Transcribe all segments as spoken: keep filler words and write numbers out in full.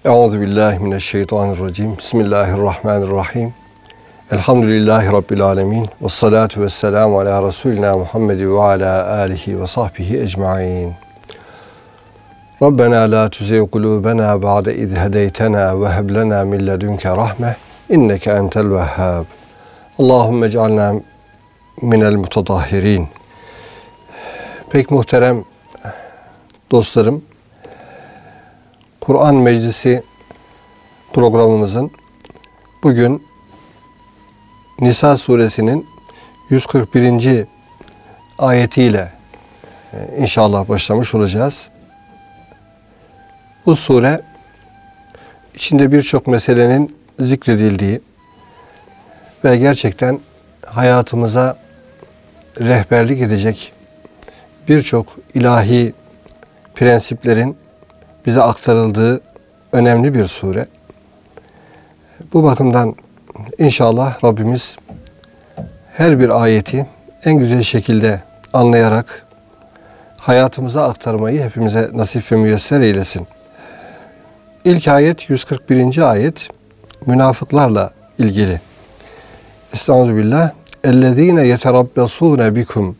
Euzubillahimineşşeytanirracim. Bismillahirrahmanirrahim. Elhamdülillahi Rabbil alemin. Vessalatu vesselamu ala Resulina Muhammed ve ala alihi ve sahbihi ecmain. Rabbena la tuzigh kulubena ba'de iz hedeytena ve heb lena min ledunke rahme inneke entel vehhab. Allahumme ec'alna minel mutatahhirin. Pek muhterem dostlarım, Kur'an Meclisi programımızın bugün Nisa suresinin yüz kırk birinci ayetiyle inşallah başlamış olacağız. Bu sure içinde birçok meselenin zikredildiği ve gerçekten hayatımıza rehberlik edecek birçok ilahi prensiplerin bize aktarıldığı önemli bir sure. Bu bakımdan inşallah Rabbimiz her bir ayeti en güzel şekilde anlayarak hayatımıza aktarmayı hepimize nasip ve müyesser eylesin. İlk ayet yüz kırk birinci ayet münafıklarla ilgili. Estağfirullah. Ellezine yeterabbasune bikum.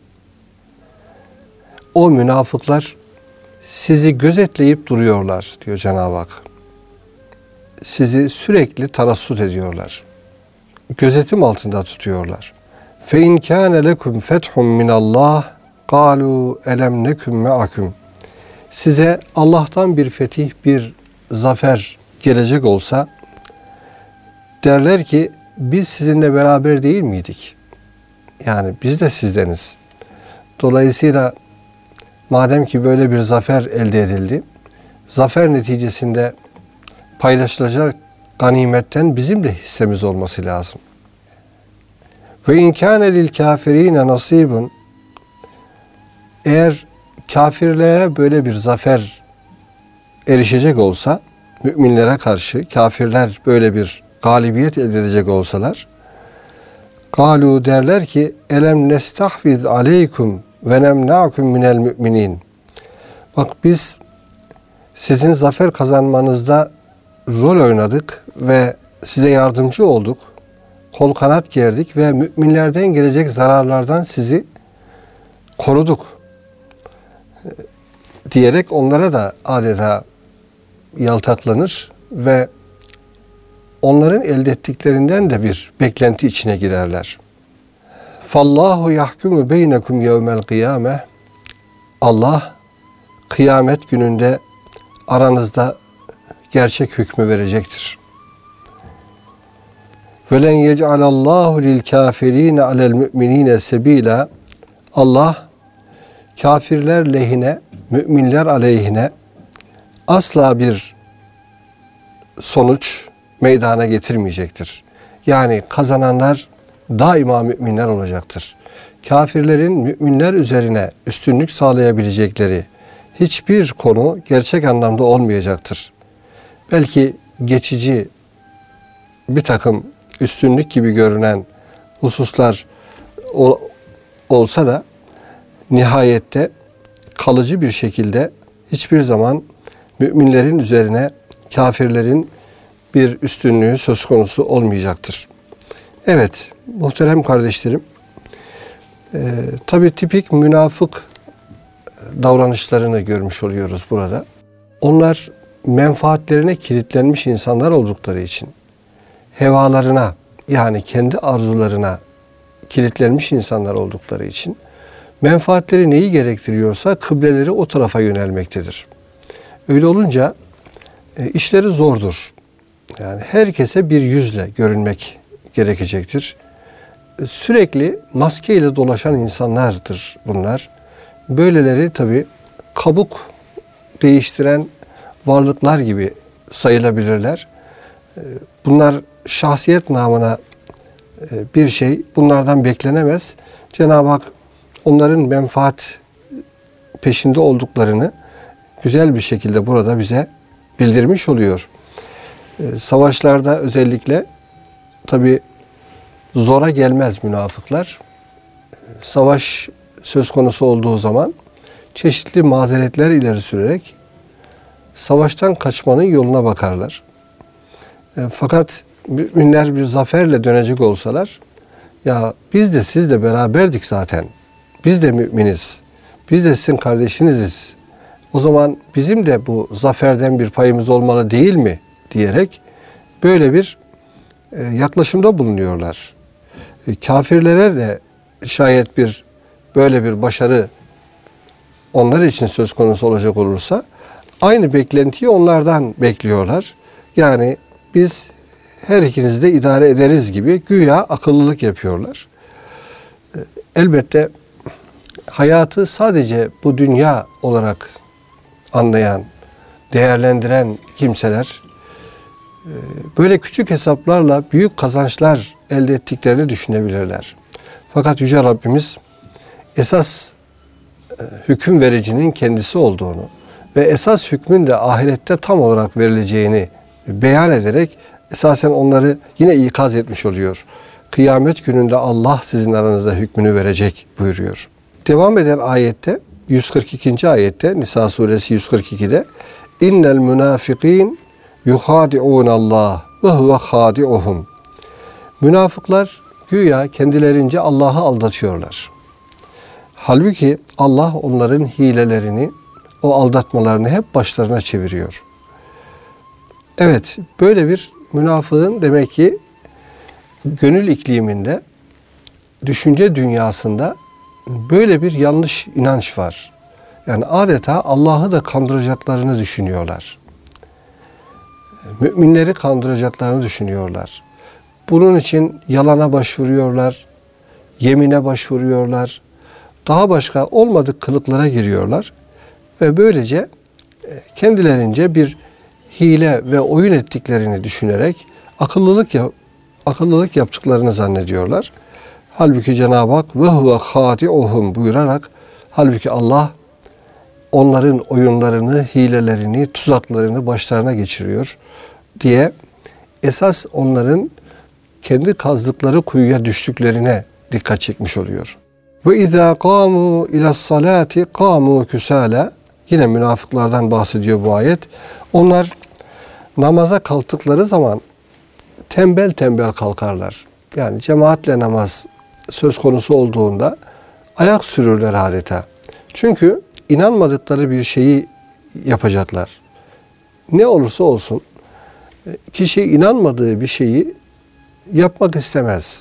O münafıklar sizi gözetleyip duruyorlar diyor Cenab-ı Hak. Sizi sürekli tarassut ediyorlar. Gözetim altında tutuyorlar. Fe in kana lekum fethun min Allah qalu elem nekum ma'akum. Size Allah'tan bir fetih, bir zafer gelecek olsa derler ki biz sizinle beraber değil miydik? Yani biz de sizdeniz. Dolayısıyla madem ki böyle bir zafer elde edildi, zafer neticesinde paylaşılacak ganimetten bizim de hissemiz olması lazım. Ve in kâne lil kâfirîne nasîbun. Eğer kafirlere böyle bir zafer erişecek olsa, müminlere karşı kafirler böyle bir galibiyet elde edecek olsalar, kâlû derler ki elem nestahviz aleykum ve nemna'kum minel müminin. Bak biz sizin zafer kazanmanızda rol oynadık ve size yardımcı olduk. Kol kanat gerdik ve müminlerden gelecek zararlardan sizi koruduk diyerek onlara da adeta yaltaklanır ve onların elde ettiklerinden de bir beklenti içine girerler. Fallahu yahkumu beynekum yevmel kıyame. Allah kıyamet gününde aranızda gerçek hükmü verecektir. Velen yec'alallahu lil kafirine alel müminine sebila. Allah kafirler lehine, müminler aleyhine asla bir sonuç meydana getirmeyecektir. Yani kazananlar daima müminler olacaktır. Kafirlerin müminler üzerine üstünlük sağlayabilecekleri hiçbir konu gerçek anlamda olmayacaktır. Belki geçici bir takım üstünlük gibi görünen hususlar ol, olsa da nihayette kalıcı bir şekilde hiçbir zaman müminlerin üzerine kafirlerin bir üstünlüğü söz konusu olmayacaktır. Evet, muhterem kardeşlerim, e, tabii tipik münafık davranışlarını görmüş oluyoruz burada. Onlar menfaatlerine kilitlenmiş insanlar oldukları için, hevalarına yani kendi arzularına kilitlenmiş insanlar oldukları için, menfaatleri neyi gerektiriyorsa kıbleleri o tarafa yönelmektedir. Öyle olunca e, işleri zordur. Yani herkese bir yüzle görünmek gerekecektir. Sürekli maskeyle dolaşan insanlardır bunlar. Böyleleri tabii kabuk değiştiren varlıklar gibi sayılabilirler. Bunlar şahsiyet namına bir şey bunlardan beklenemez. Cenab-ı Hak onların menfaat peşinde olduklarını güzel bir şekilde burada bize bildirmiş oluyor. Savaşlarda özellikle tabii zora gelmez münafıklar. Savaş söz konusu olduğu zaman çeşitli mazeretler ileri sürerek savaştan kaçmanın yoluna bakarlar. E, fakat müminler bir zaferle dönecek olsalar, ya biz de sizle beraberdik zaten. Biz de müminiz. Biz de sizin kardeşiniziz. O zaman bizim de bu zaferden bir payımız olmalı değil mi? Diyerek böyle bir e, yaklaşımda bulunuyorlar. E, kafirlere de şayet bir böyle bir başarı onlar için söz konusu olacak olursa aynı beklentiyi onlardan bekliyorlar. Yani biz her ikinizi de idare ederiz gibi güya akıllılık yapıyorlar. E, elbette hayatı sadece bu dünya olarak anlayan, değerlendiren kimseler böyle küçük hesaplarla büyük kazançlar elde ettiklerini düşünebilirler. Fakat Yüce Rabbimiz esas hüküm vericinin kendisi olduğunu ve esas hükmün de ahirette tam olarak verileceğini beyan ederek esasen onları yine ikaz etmiş oluyor. Kıyamet gününde Allah sizin aranızda hükmünü verecek buyuruyor. Devam eden ayette, yüz kırk ikinci ayette, Nisa suresi yüz kırk ikide innel münafikin yuhadi'un Allah ve huve hadi'uhum. Münafıklar güya kendilerince Allah'ı aldatıyorlar. Halbuki Allah onların hilelerini, o aldatmalarını hep başlarına çeviriyor. Evet, böyle bir münafığın demek ki gönül ikliminde, düşünce dünyasında böyle bir yanlış inanç var. Yani adeta Allah'ı da kandıracaklarını düşünüyorlar. Müminleri kandıracaklarını düşünüyorlar. Bunun için yalana başvuruyorlar, yemine başvuruyorlar, daha başka olmadık kılıklara giriyorlar ve böylece kendilerince bir hile ve oyun ettiklerini düşünerek akıllılık yap akıllılık yaptıklarını zannediyorlar. Halbuki Cenab-ı Hak ve huve hadi'uhum buyurarak halbuki Allah onların oyunlarını, hilelerini, tuzaklarını başlarına geçiriyor diye esas onların kendi kazdıkları kuyuya düştüklerine dikkat çekmiş oluyor. Ve izâ kâmû ilâ's-salâti kâmû küsâlâ. Yine münafıklardan bahsediyor bu ayet. Onlar namaza kalktıkları zaman tembel tembel kalkarlar. Yani cemaatle namaz söz konusu olduğunda ayak sürürler adeta. Çünkü inanmadıkları bir şeyi yapacaklar. Ne olursa olsun kişi inanmadığı bir şeyi yapmak istemez.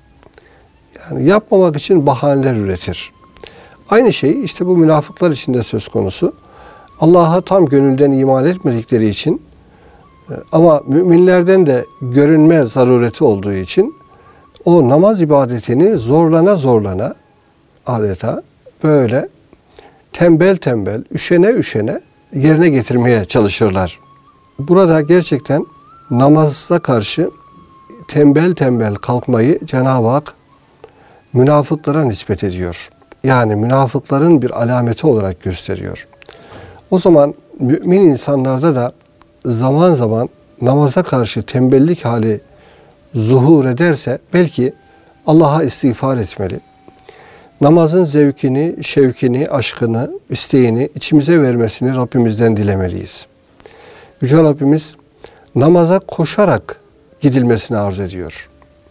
Yani yapmamak için bahaneler üretir. Aynı şey işte bu münafıklar için de söz konusu. Allah'a tam gönülden iman etmedikleri için ama müminlerden de görünme zarureti olduğu için o namaz ibadetini zorlana zorlana adeta böyle tembel tembel, üşene üşene yerine getirmeye çalışırlar. Burada gerçekten namaza karşı tembel tembel kalkmayı Cenab-ı Hak münafıklara nispet ediyor. Yani münafıkların bir alameti olarak gösteriyor. O zaman mümin insanlarda da zaman zaman namaza karşı tembellik hali zuhur ederse belki Allah'a istiğfar etmeli. Namazın zevkini, şevkini, aşkını, isteğini içimize vermesini Rabbimizden dilemeliyiz. Yüce Rabbimiz namaza koşarak gidilmesini arzu ediyor.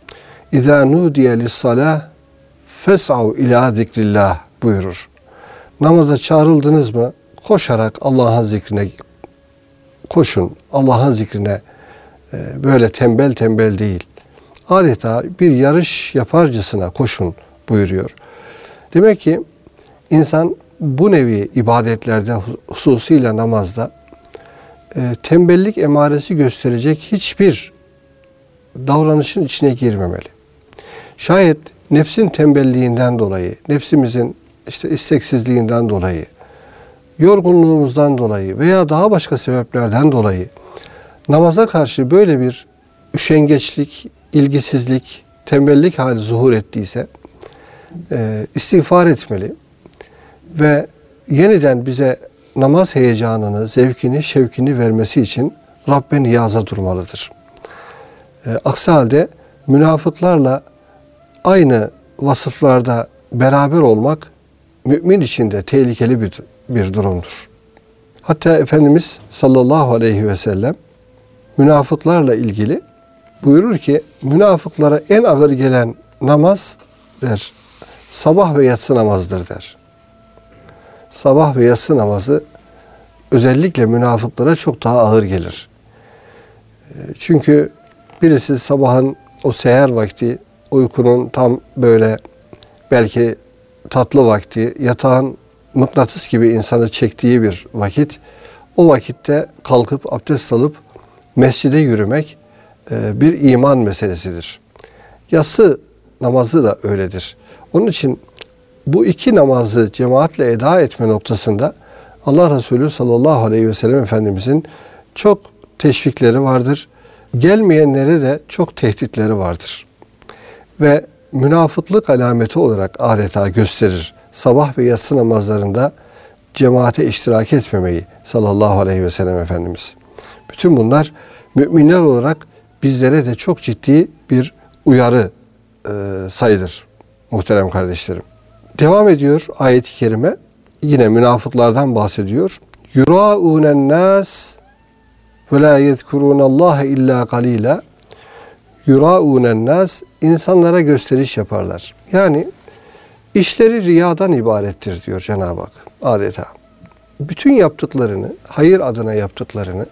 İzâ nûdiye lissalâh fes'av ilâ zikrillah buyurur. Namaza çağrıldınız mı? Koşarak Allah'ın zikrine koşun. Allah'ın zikrine böyle tembel tembel değil. Adeta bir yarış yaparcasına koşun buyuruyor. Demek ki insan bu nevi ibadetlerde hususuyla namazda e, tembellik emaresi gösterecek hiçbir davranışın içine girmemeli. Şayet nefsin tembelliğinden dolayı, nefsimizin işte isteksizliğinden dolayı, yorgunluğumuzdan dolayı veya daha başka sebeplerden dolayı namaza karşı böyle bir üşengeçlik, ilgisizlik, tembellik hali zuhur ettiyse e, istiğfar etmeli ve yeniden bize namaz heyecanını, zevkini, şevkini vermesi için Rabbe niyaza durmalıdır. E, aksi halde münafıklarla aynı vasıflarda beraber olmak mümin için de tehlikeli bir, bir durumdur. Hatta Efendimiz sallallahu aleyhi ve sellem münafıklarla ilgili buyurur ki münafıklara en ağır gelen namaz der, sabah ve yatsı namazıdır der. Sabah ve yatsı namazı özellikle münafıklara çok daha ağır gelir. Çünkü birisi sabahın o seher vakti, uykunun tam böyle belki tatlı vakti, yatağın mıknatıs gibi insanı çektiği bir vakit, o vakitte kalkıp abdest alıp mescide yürümek e, bir iman meselesidir. Yatsı namazı da öyledir. Onun için bu iki namazı cemaatle eda etme noktasında Allah Resulü sallallahu aleyhi ve sellem Efendimizin çok teşvikleri vardır. Gelmeyenlere de çok tehditleri vardır. Ve münafıklık alameti olarak adeta gösterir. Sabah ve yatsı namazlarında cemaate iştirak etmemeyi sallallahu aleyhi ve sellem Efendimiz. Bütün bunlar müminler olarak bizlere de çok ciddi bir uyarı e, sayılır muhterem kardeşlerim. Devam ediyor ayet-i kerime. Yine münafıklardan bahsediyor. Yurâûnen nâs ve lâ yezkurûnallâhe illâ galîlâ. Yurâûnen nâs, insanlara gösteriş yaparlar. Yani işleri riyadan ibarettir diyor Cenab-ı Hak adeta. Bütün yaptıklarını, hayır adına yaptıklarını,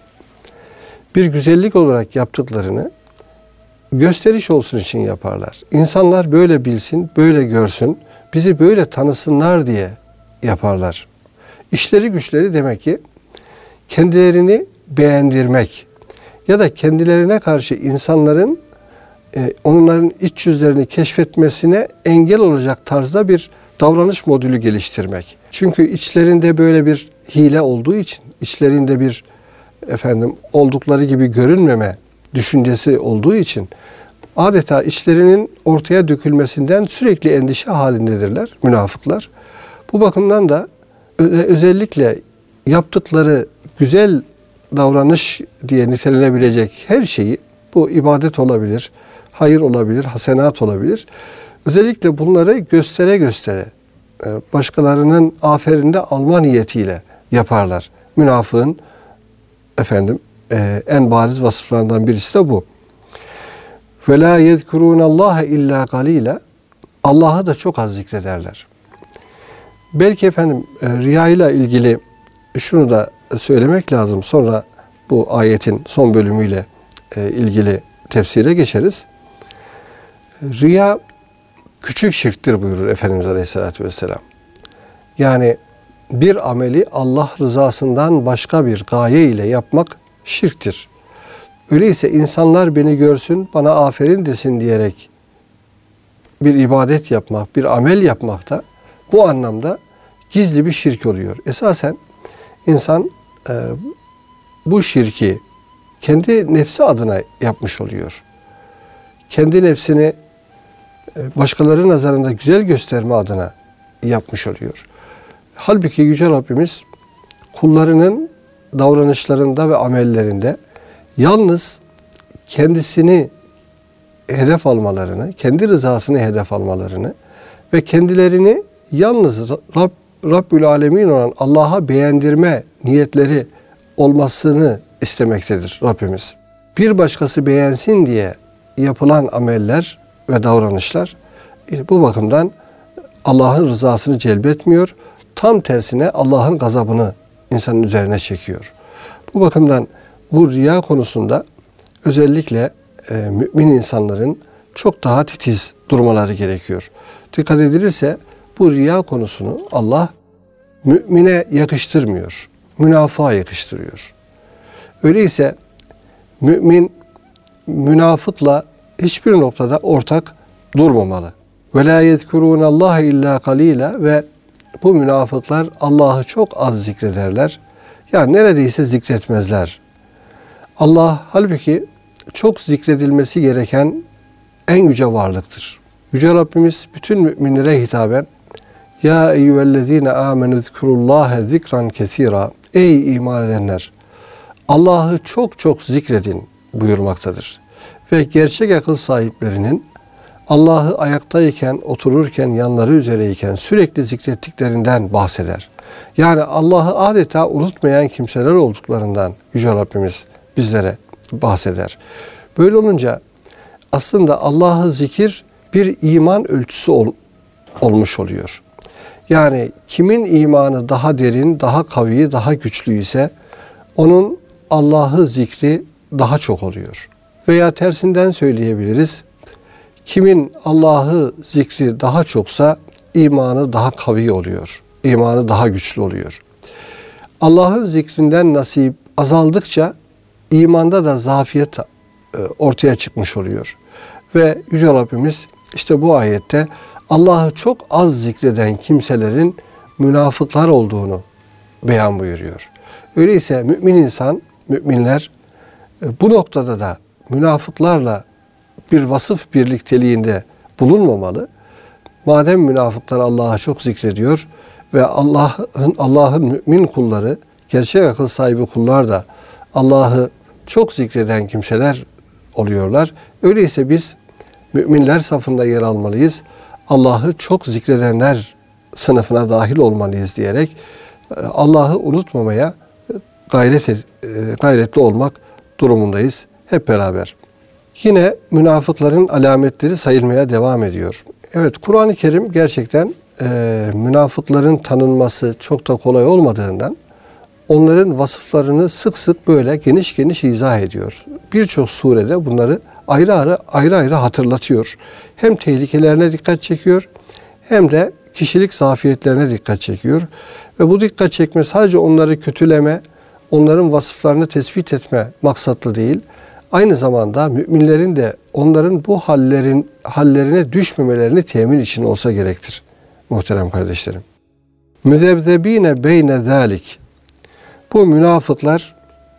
bir güzellik olarak yaptıklarını gösteriş olsun için yaparlar. İnsanlar böyle bilsin, böyle görsün, bizi böyle tanısınlar diye yaparlar. İşleri güçleri demek ki kendilerini beğendirmek ya da kendilerine karşı insanların e, onların iç yüzlerini keşfetmesine engel olacak tarzda bir davranış modülü geliştirmek. Çünkü içlerinde böyle bir hile olduğu için, içlerinde bir efendim oldukları gibi görünmeme düşüncesi olduğu için adeta içlerinin ortaya dökülmesinden sürekli endişe halindedirler münafıklar. Bu bakımdan da özellikle yaptıkları güzel davranış diye nitelenebilecek her şeyi, bu ibadet olabilir, hayır olabilir, hasenat olabilir. Özellikle bunları göstere göstere başkalarının aferinde alma niyetiyle yaparlar. Münafığın efendim en bariz vasıflarından birisi de bu. Ve la yezkurûnallâhe illâ galîlâ. Allah'ı da çok az zikrederler. Belki efendim riya ile ilgili şunu da söylemek lazım. Sonra bu ayetin son bölümüyle ilgili tefsire geçeriz. Riya küçük şirktir buyurur Efendimiz Aleyhisselatü Vesselam. Yani bir ameli Allah rızasından başka bir gaye ile yapmak şirktir. Öyleyse insanlar beni görsün, bana aferin desin diyerek bir ibadet yapmak, bir amel yapmak da bu anlamda gizli bir şirk oluyor. Esasen insan e, bu şirki kendi nefsi adına yapmış oluyor. Kendi nefsini e, başkalarının nazarında güzel gösterme adına yapmış oluyor. Halbuki Yüce Rabbimiz kullarının davranışlarında ve amellerinde yalnız kendisini hedef almalarını, kendi rızasını hedef almalarını ve kendilerini yalnız Rab, Rabbül Alemin olan Allah'a beğendirme niyetleri olmasını istemektedir Rabbimiz. Bir başkası beğensin diye yapılan ameller ve davranışlar bu bakımdan Allah'ın rızasını celbetmiyor. Tam tersine Allah'ın gazabını insanın üzerine çekiyor. Bu bakımdan bu riya konusunda özellikle e, mümin insanların çok daha titiz durmaları gerekiyor. Dikkat edilirse bu riya konusunu Allah mümine yakıştırmıyor. Münafığa yakıştırıyor. Öyleyse mümin münafıkla hiçbir noktada ortak durmamalı. Ve la yezkurûnallâhe illâ galîlâ ve bu münafıklar Allah'ı çok az zikrederler. Yani neredeyse zikretmezler. Allah halbuki çok zikredilmesi gereken en yüce varlıktır. Yüce Rabbimiz bütün müminlere hitaben Ya eyyühellezine amenü zikurullâhe zikran kesîrâ. Ey iman edenler! Allah'ı çok çok zikredin buyurmaktadır. Ve gerçek akıl sahiplerinin Allah'ı ayaktayken, otururken, yanları üzereyken sürekli zikrettiklerinden bahseder. Yani Allah'ı adeta unutmayan kimseler olduklarından Yüce Rabbimiz bizlere bahseder. Böyle olunca aslında Allah'ı zikir bir iman ölçüsü ol, olmuş oluyor. Yani kimin imanı daha derin, daha kavi, daha güçlü ise onun Allah'ı zikri daha çok oluyor. Veya tersinden söyleyebiliriz. Kimin Allah'ı zikri daha çoksa imanı daha kavi oluyor. İmanı daha güçlü oluyor. Allah'ın zikrinden nasip azaldıkça imanda da zafiyet ortaya çıkmış oluyor. Ve Yüce Rabbimiz işte bu ayette Allah'ı çok az zikreden kimselerin münafıklar olduğunu beyan buyuruyor. Öyleyse mümin insan, müminler bu noktada da münafıklarla bir vasıf birlikteliğinde bulunmamalı. Madem münafıklar Allah'ı çok zikrediyor ve Allah'ın Allah'ın mümin kulları, gerçek akıl sahibi kullar da Allah'ı çok zikreden kimseler oluyorlar. Öyleyse biz müminler safında yer almalıyız. Allah'ı çok zikredenler sınıfına dahil olmalıyız diyerek Allah'ı unutmamaya gayret gayretli olmak durumundayız hep beraber. Yine münafıkların alametleri sayılmaya devam ediyor. Evet, Kur'an-ı Kerim gerçekten e, münafıkların tanınması çok da kolay olmadığından onların vasıflarını sık sık böyle geniş geniş izah ediyor. Birçok surede bunları ayrı ayrı ayrı ayrı hatırlatıyor. Hem tehlikelerine dikkat çekiyor hem de kişilik zafiyetlerine dikkat çekiyor. Ve bu dikkat çekme sadece onları kötüleme, onların vasıflarını tespit etme maksatlı değil. Aynı zamanda müminlerin de onların bu hallerin hallerine düşmemelerini temin için olsa gerektir. Muhterem kardeşlerim. Müzebzebine beyne zalik. Bu münafıklar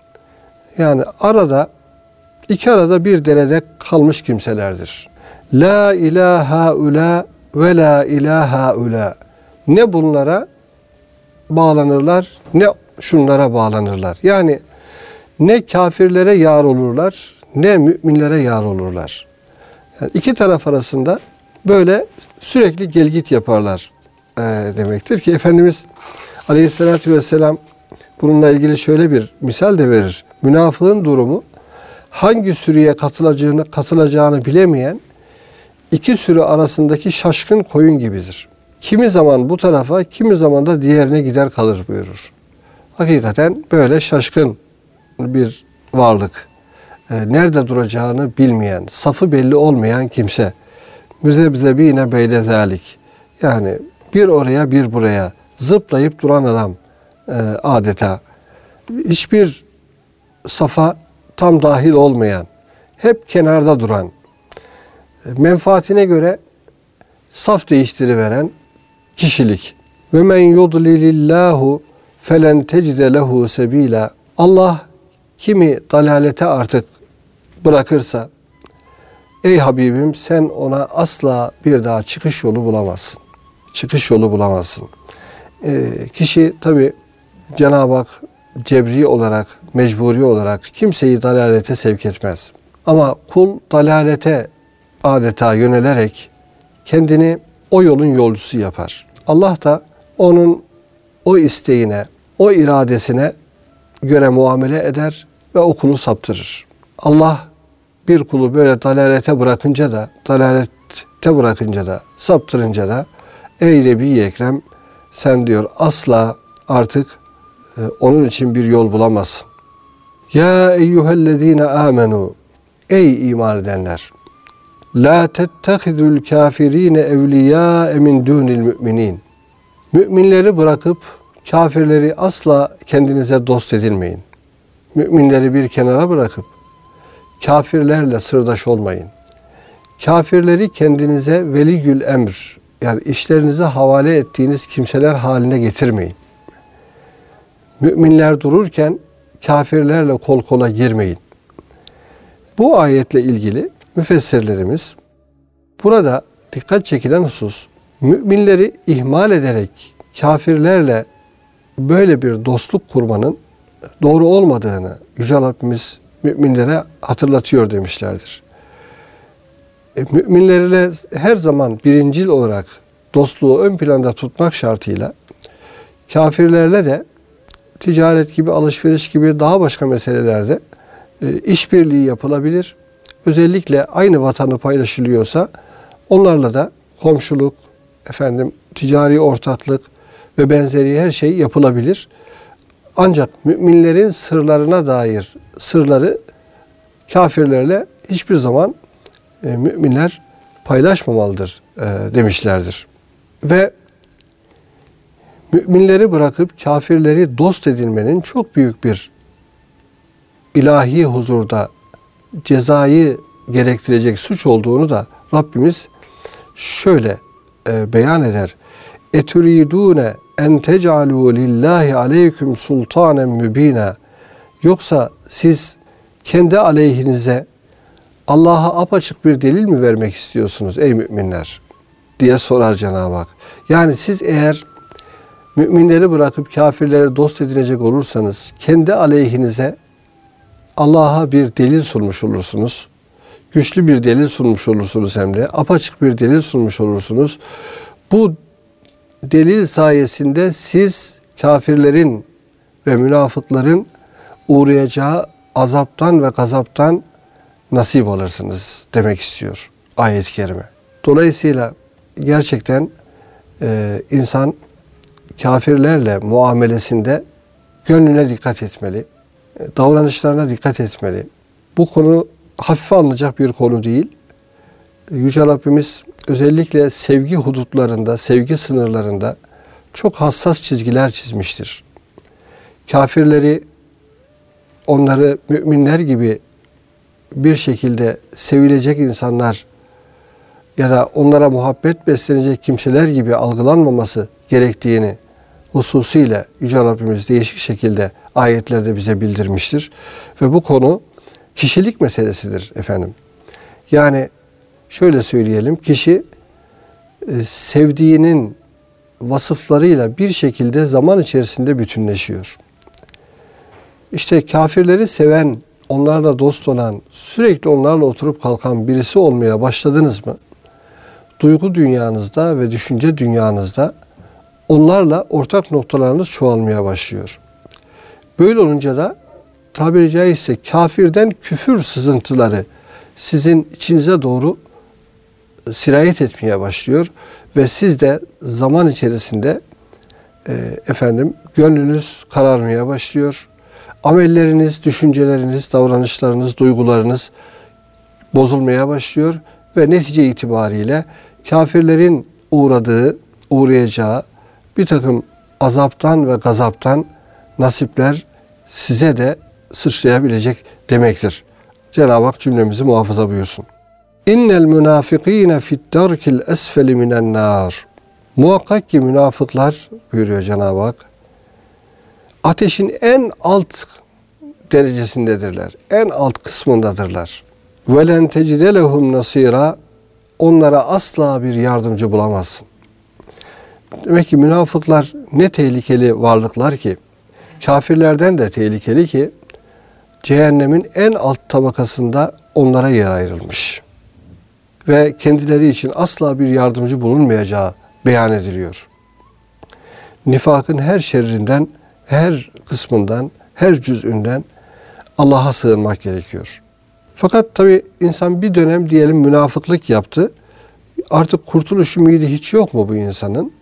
yani arada iki arada bir derede kalmış kimselerdir. La ilaha ula ve la ilaha ula. Ne bunlara bağlanırlar ne şunlara bağlanırlar. Yani ne kafirlere yar olurlar ne müminlere yar olurlar. Yani iki taraf arasında böyle sürekli gelgit yaparlar e, demektir ki Efendimiz Aleyhisselatü Vesselam bununla ilgili şöyle bir misal de verir. Münafığın durumu hangi sürüye katılacağını, katılacağını bilemeyen iki sürü arasındaki şaşkın koyun gibidir. Kimi zaman bu tarafa, kimi zaman da diğerine gider kalır buyurur. Hakikaten böyle şaşkın bir varlık. E, nerede duracağını bilmeyen, safı belli olmayan kimse. Müzebzebine beyle zalik. Yani bir oraya bir buraya zıplayıp duran adam e, adeta. Hiçbir safa tam dahil olmayan, hep kenarda duran, menfaatine göre saf değiştiriveren kişilik. Ve men yudlilillahu felen tecide lehu sebila. Allah kimi dalalete artık bırakırsa, ey Habibim sen ona asla bir daha çıkış yolu bulamazsın. Çıkış yolu bulamazsın. E, kişi tabi Cenab-ı Hak cebri olarak, mecburi olarak kimseyi dalalete sevk etmez. Ama kul dalalete adeta yönelerek kendini o yolun yolcusu yapar. Allah da onun o isteğine, o iradesine göre muamele eder ve o kulu saptırır. Allah bir kulu böyle dalalete bırakınca da, dalalete bırakınca da, saptırınca da ey Nebi-i Ekrem sen diyor asla artık e, onun için bir yol bulamazsın. Ya eyyühellezine amenu. Ey iman edenler. La tettehizul kafirine evliya min dunil müminin. Müminleri bırakıp kafirleri asla kendinize dost edinmeyin. Müminleri bir kenara bırakıp kafirlerle sırdaş olmayın. Kafirleri kendinize veligül emr, yani işlerinize havale ettiğiniz kimseler haline getirmeyin. Müminler dururken kafirlerle kol kola girmeyin. Bu ayetle ilgili müfessirlerimiz burada dikkat çekilen husus, müminleri ihmal ederek kafirlerle böyle bir dostluk kurmanın doğru olmadığını Yüce Rabbimiz müminlere hatırlatıyor demişlerdir. E, müminlerle her zaman birincil olarak dostluğu ön planda tutmak şartıyla kafirlerle de ticaret gibi, alışveriş gibi daha başka meselelerde e, işbirliği yapılabilir. Özellikle aynı vatanı paylaşılıyorsa onlarla da komşuluk, efendim ticari ortaklık ve benzeri her şey yapılabilir. Ancak müminlerin sırlarına dair sırları kafirlerle hiçbir zaman e, müminler paylaşmamalıdır e, demişlerdir. Ve müminleri bırakıp kafirleri dost edinmenin çok büyük bir ilahi huzurda cezayı gerektirecek suç olduğunu da Rabbimiz şöyle e, beyan eder. Eturidune en tec'alû lillahi aleyküm sultanen mübînâ. Yoksa siz kendi aleyhinize Allah'a apaçık bir delil mi vermek istiyorsunuz ey müminler? Diye sorar Cenab-ı Hak. Yani siz eğer müminleri bırakıp kafirleri dost edinecek olursanız kendi aleyhinize Allah'a bir delil sunmuş olursunuz. Güçlü bir delil sunmuş olursunuz hem de. Apaçık bir delil sunmuş olursunuz. Bu delil sayesinde siz kafirlerin ve münafıkların uğrayacağı azaptan ve gazaptan nasip alırsınız demek istiyor ayet-i kerime. Dolayısıyla gerçekten e, insan kafirlerle muamelesinde gönlüne dikkat etmeli, davranışlarına dikkat etmeli. Bu konu hafife alınacak bir konu değil. Yüce Rabbimiz özellikle sevgi hudutlarında, sevgi sınırlarında çok hassas çizgiler çizmiştir. Kafirleri, onları müminler gibi bir şekilde sevilecek insanlar ya da onlara muhabbet beslenecek kimseler gibi algılanmaması gerektiğini hususuyla Yüce Rabbimiz değişik şekilde ayetlerde bize bildirmiştir. Ve bu konu kişilik meselesidir efendim. Yani şöyle söyleyelim, kişi sevdiğinin vasıflarıyla bir şekilde zaman içerisinde bütünleşiyor. İşte kafirleri seven, onlarla dost olan, sürekli onlarla oturup kalkan birisi olmaya başladınız mı? Duygu dünyanızda ve düşünce dünyanızda onlarla ortak noktalarınız çoğalmaya başlıyor. Böyle olunca da tabiri caizse kafirden küfür sızıntıları sizin içinize doğru sirayet etmeye başlıyor ve siz de zaman içerisinde e, efendim gönlünüz kararmaya başlıyor. Amelleriniz, düşünceleriniz, davranışlarınız, duygularınız bozulmaya başlıyor ve netice itibariyle kafirlerin uğradığı, uğrayacağı bir takım azaptan ve gazaptan nasipler size de sıçrayabilecek demektir. Cenab-ı Hak cümlemizi muhafaza buyursun. İnnel münafikîne fid-darkil esfeli minen nâr. Muhakkak ki münafıklar buyuruyor Cenab-ı Hak, ateşin en alt derecesindedirler. En alt kısmındadırlar. Velen tecide lehum nasira. Onlara asla bir yardımcı bulamazsın. Demek ki münafıklar ne tehlikeli varlıklar ki, kafirlerden de tehlikeli ki, cehennemin en alt tabakasında onlara yer ayrılmış. Ve kendileri için asla bir yardımcı bulunmayacağı beyan ediliyor. Nifakın her şerrinden, her kısmından, her cüz'ünden Allah'a sığınmak gerekiyor. Fakat tabi insan bir dönem diyelim münafıklık yaptı. Artık kurtuluş ümidi hiç yok mu bu insanın?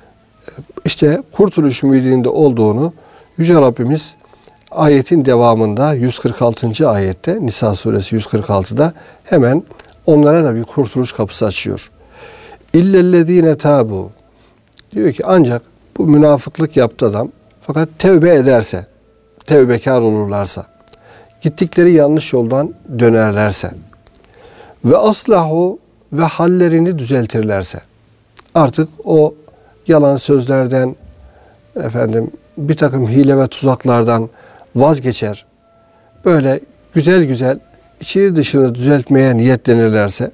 İşte kurtuluş ümidinde olduğunu Yüce Rabbimiz ayetin devamında yüz kırk altıncı ayette, Nisa suresi yüz kırk altıda hemen onlara da bir kurtuluş kapısı açıyor. İllellezine tabu. Diyor ki ancak bu münafıklık yaptı adam fakat tevbe ederse, tevbekar olurlarsa, gittikleri yanlış yoldan dönerlerse ve aslahu ve hallerini düzeltirlerse, artık o yalan sözlerden, efendim bir takım hile ve tuzaklardan vazgeçer, böyle güzel güzel içini dışını düzeltmeye niyetlenirlerse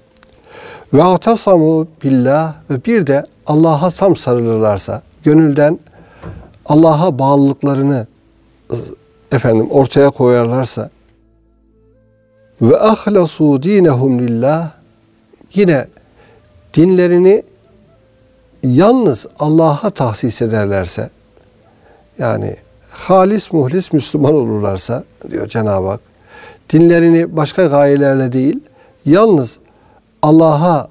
ve atasamu billah ve bir de Allah'a tam sarılırlarsa, gönülden Allah'a bağlılıklarını efendim ortaya koyarlarsa ve ahlasu dinehum lillah yine dinlerini yalnız Allah'a tahsis ederlerse, yani halis muhlis Müslüman olurlarsa diyor Cenab-ı Hak, dinlerini başka gayelerle değil, yalnız Allah'a,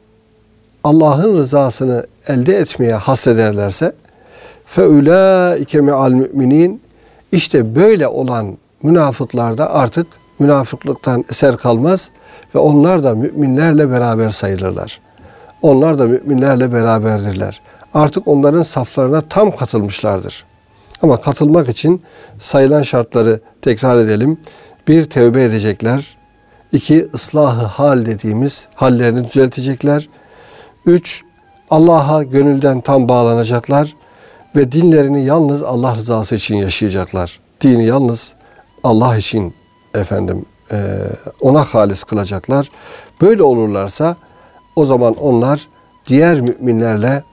Allah'ın rızasını elde etmeye hasrederlerse, فَاُولَٰئِكَ مِعَ الْمُؤْمِنِينَ, işte böyle olan münafıklarda artık münafıklıktan eser kalmaz ve onlar da müminlerle beraber sayılırlar. Onlar da müminlerle beraberdirler. Artık onların saflarına tam katılmışlardır. Ama katılmak için sayılan şartları tekrar edelim. Bir, tevbe edecekler. İki, ıslahı hal dediğimiz hallerini düzeltecekler. Üç, Allah'a gönülden tam bağlanacaklar ve dinlerini yalnız Allah rızası için yaşayacaklar. Dini yalnız Allah için efendim ona halis kılacaklar. Böyle olurlarsa o zaman onlar diğer müminlerle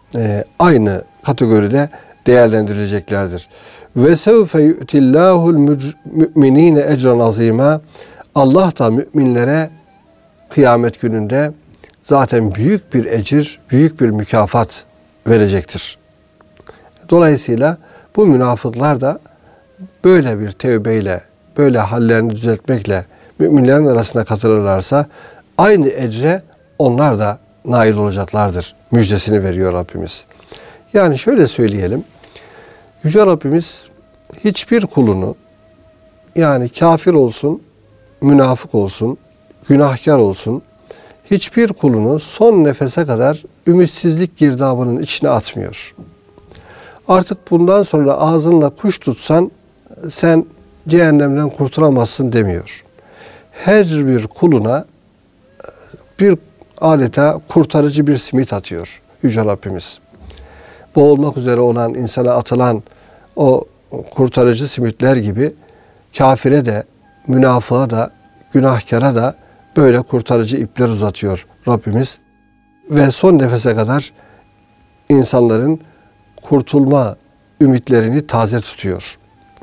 aynı kategoride değerlendirileceklerdir. Ve sevfe yu'tillahul müminine ecran azima. Allah da müminlere kıyamet gününde zaten büyük bir ecir, büyük bir mükafat verecektir. Dolayısıyla bu münafıklar da böyle bir tevbeyle, böyle hallerini düzeltmekle müminlerin arasına katılırlarsa aynı ecre onlar da nail olacaklardır. Müjdesini veriyor Rabbimiz. Yani şöyle söyleyelim. Yüce Rabbimiz hiçbir kulunu, yani kafir olsun, münafık olsun, günahkar olsun, hiçbir kulunu son nefese kadar ümitsizlik girdabının içine atmıyor. Artık bundan sonra ağzınla kuş tutsan sen cehennemden kurtulamazsın demiyor. Her bir kuluna bir adeta kurtarıcı bir simit atıyor Yüce Rabbimiz. Boğulmak üzere olan insana atılan o kurtarıcı simitler gibi kafire de, münafığa da, günahkara da böyle kurtarıcı ipler uzatıyor Rabbimiz. Ve son nefese kadar insanların kurtulma ümitlerini taze tutuyor.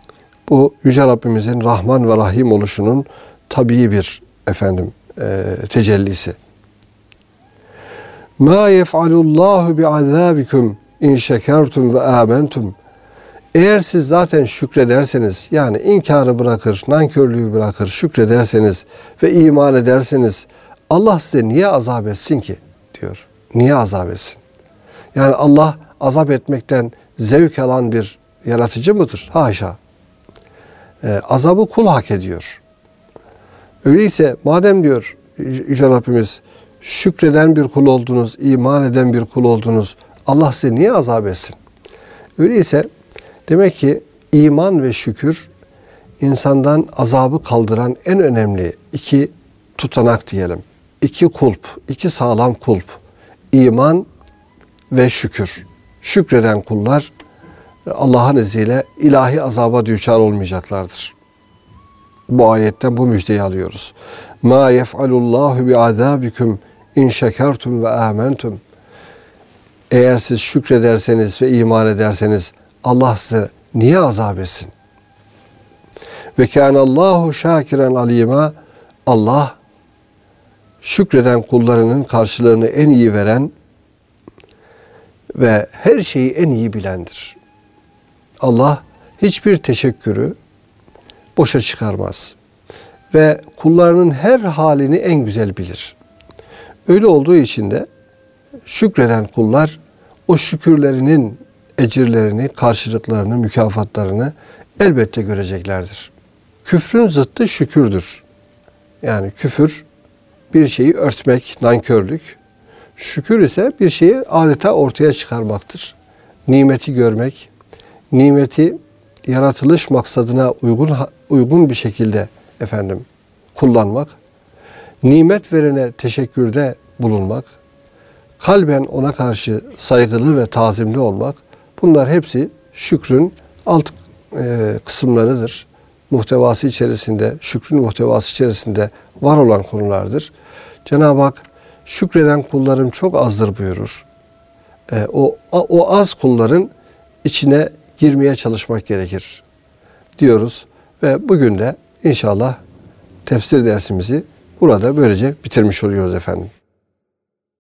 Bu Yüce Rabbimizin Rahman ve Rahim oluşunun tabii bir efendim e, tecellisi. Ma yef'alullahu bi'azabikum in şekertum ve amentum. Eğer siz zaten şükrederseniz, yani inkarı bırakır, nankörlüğü bırakır, şükrederseniz ve iman ederseniz Allah size niye azap etsin ki diyor. Niye azap etsin? Yani Allah azap etmekten zevk alan bir yaratıcı mıdır? Haşa. Ee, azabı kul hak ediyor. Öyleyse madem diyor Yüce Rabbimiz şükreden bir kul oldunuz, iman eden bir kul oldunuz, Allah size niye azap etsin? Öyleyse demek ki iman ve şükür insandan azabı kaldıran en önemli iki tutanak diyelim. İki kulp, iki sağlam kulp. İman ve şükür. Şükreden kullar Allah'ın izniyle ilahi azaba düçar olmayacaklardır. Bu ayetten bu müjdeyi alıyoruz. Ma yef'alullahu bi'azabikum in şekertum ve amentum. Eğer siz şükrederseniz ve iman ederseniz Allah size niye azap etsin? Ve kânallahu şâkiren alîmâ. Allah şükreden kullarının karşılığını en iyi veren ve her şeyi en iyi bilendir. Allah hiçbir teşekkürü boşa çıkarmaz. Ve kullarının her halini en güzel bilir. Öyle olduğu için de şükreden kullar o şükürlerinin ecirlerini, karşılıklarını, mükafatlarını elbette göreceklerdir. Küfrün zıttı şükürdür. Yani küfür bir şeyi örtmek, nankörlük. Şükür ise bir şeyi adeta ortaya çıkarmaktır. Nimeti görmek, nimeti yaratılış maksadına uygun uygun bir şekilde efendim kullanmak, nimet verene teşekkürde bulunmak, kalben ona karşı saygılı ve tazimli olmak, bunlar hepsi şükrün alt e, kısımlarıdır. Muhtevası içerisinde, şükrün muhtevası içerisinde var olan konulardır. Cenab-ı Hak şükreden kullarım çok azdır buyurur. E, o, o az kulların içine girmeye çalışmak gerekir diyoruz. Ve bugün de inşallah tefsir dersimizi burada böylece bitirmiş oluyoruz efendim.